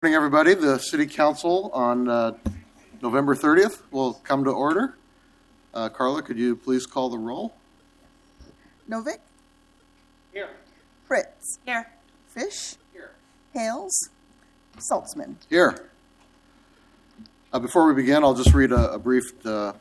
Good morning, everybody. The City Council on November 30th will come to order. Carla, could you please call the roll? Novick? Here. Fritz? Here. Fish? Here. Hales? Saltzman? Here. Before we begin, I'll just read a brief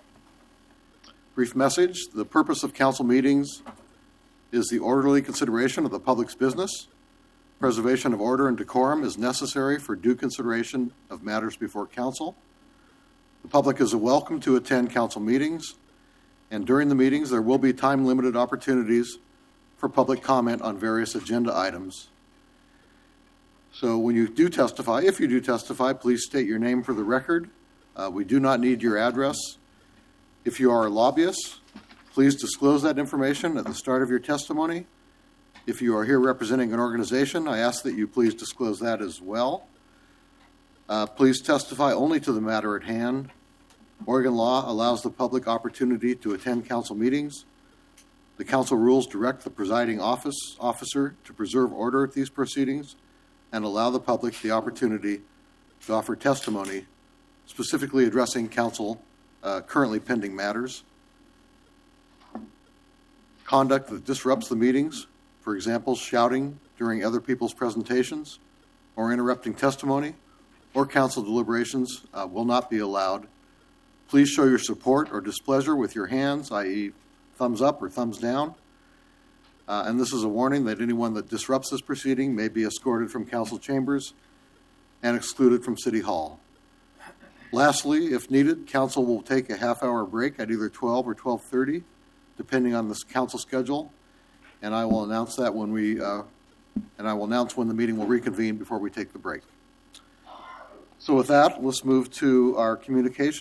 message. The purpose of council meetings is the orderly consideration of the public's business. Preservation of order and decorum is necessary for due consideration of matters before council. The public is welcome to attend council meetings, and during the meetings there will be time-limited opportunities for public comment on various agenda items. So when you do testify, if you do testify, please state your name for the record. We do not need your address. If you are a lobbyist, please disclose that information at the start of your testimony. If you are here representing an organization, I ask that you please disclose that as well. Please testify only to the matter at hand. Oregon law allows the public opportunity to attend council meetings. The council rules direct the presiding officer to preserve order at these proceedings and allow the public the opportunity to offer testimony, specifically addressing council currently pending matters. Conduct that disrupts the meetings, for example, shouting during other people's presentations or interrupting testimony or council deliberations will not be allowed. Please show your support or displeasure with your hands, i.e. thumbs up or thumbs down. And this is a warning that anyone that disrupts this proceeding may be escorted from council chambers and excluded from City Hall. Lastly, if needed, council will take a half-hour break at either 12 or 12:30, depending on the council schedule. And I will announce that when the meeting will reconvene before we take the break. So with that, let's move to our communications.